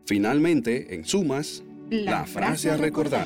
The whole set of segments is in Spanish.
Finalmente, en sumas, la frase a recordar.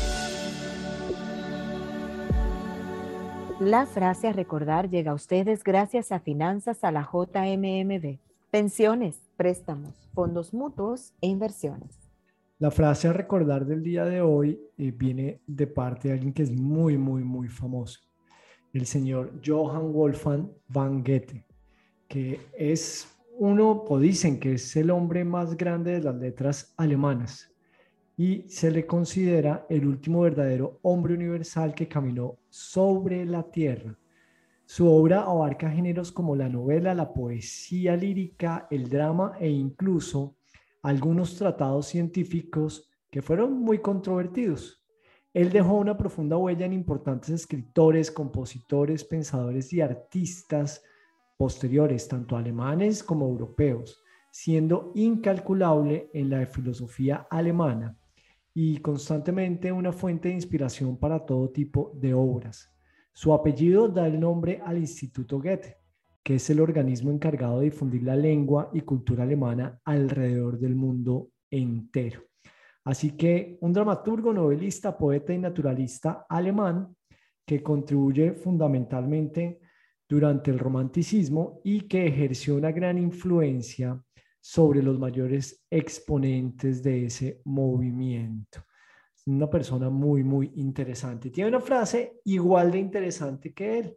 La frase a recordar llega a ustedes gracias a Finanzas a la JMMD, pensiones, préstamos, fondos mutuos e inversiones. La frase a recordar del día de hoy viene de parte de alguien que es muy, muy, muy famoso, el señor Johann Wolfgang van Goethe, que es uno, o dicen que es el hombre más grande de las letras alemanas y se le considera el último verdadero hombre universal que caminó sobre la tierra. Su obra abarca géneros como la novela, la poesía lírica, el drama e incluso algunos tratados científicos que fueron muy controvertidos. Él dejó una profunda huella en importantes escritores, compositores, pensadores y artistas posteriores, tanto alemanes como europeos, siendo incalculable en la filosofía alemana y constantemente una fuente de inspiración para todo tipo de obras. Su apellido da el nombre al Instituto Goethe, que es el organismo encargado de difundir la lengua y cultura alemana alrededor del mundo entero. Así que un dramaturgo, novelista, poeta y naturalista alemán que contribuye fundamentalmente durante el romanticismo y que ejerció una gran influencia sobre los mayores exponentes de ese movimiento. Es una persona muy, muy interesante. Tiene una frase igual de interesante que él.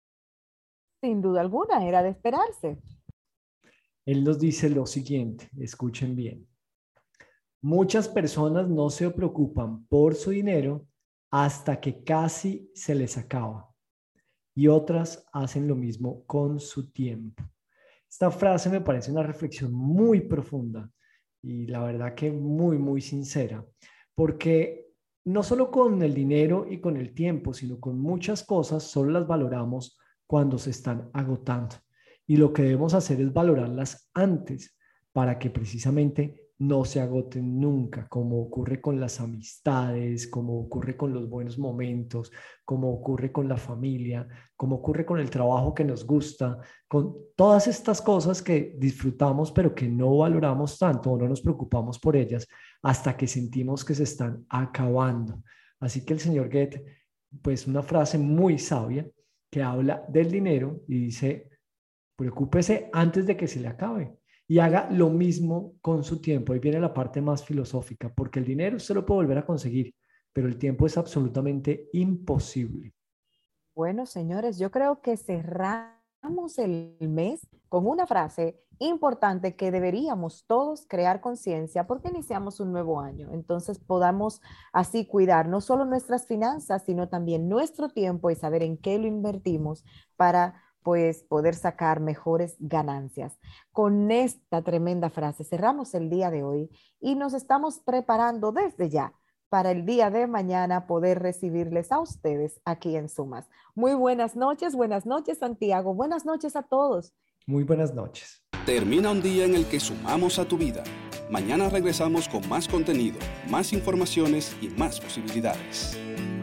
Sin duda alguna, era de esperarse. Él nos dice lo siguiente, escuchen bien. Muchas personas no se preocupan por su dinero hasta que casi se les acaba. Y otras hacen lo mismo con su tiempo. Esta frase me parece una reflexión muy profunda y la verdad que muy, muy sincera, porque no solo con el dinero y con el tiempo, sino con muchas cosas, solo las valoramos cuando se están agotando. Y lo que debemos hacer es valorarlas antes para que precisamente no se agoten nunca, como ocurre con las amistades, como ocurre con los buenos momentos, como ocurre con la familia, como ocurre con el trabajo que nos gusta, con todas estas cosas que disfrutamos pero que no valoramos tanto o no nos preocupamos por ellas hasta que sentimos que se están acabando. Así que el señor Goethe, pues una frase muy sabia que habla del dinero y dice, preocúpese antes de que se le acabe. Y haga lo mismo con su tiempo. Ahí viene la parte más filosófica, porque el dinero usted lo puede volver a conseguir, pero el tiempo es absolutamente imposible. Bueno, señores, yo creo que cerramos el mes con una frase importante que deberíamos todos crear conciencia porque iniciamos un nuevo año. Entonces podamos así cuidar no solo nuestras finanzas, sino también nuestro tiempo y saber en qué lo invertimos para pues poder sacar mejores ganancias. Con esta tremenda frase cerramos el día de hoy y nos estamos preparando desde ya para el día de mañana poder recibirles a ustedes aquí en Sumas. Muy buenas noches Santiago, buenas noches a todos. Muy buenas noches. Termina un día en el que sumamos a tu vida. Mañana regresamos con más contenido, más informaciones y más posibilidades.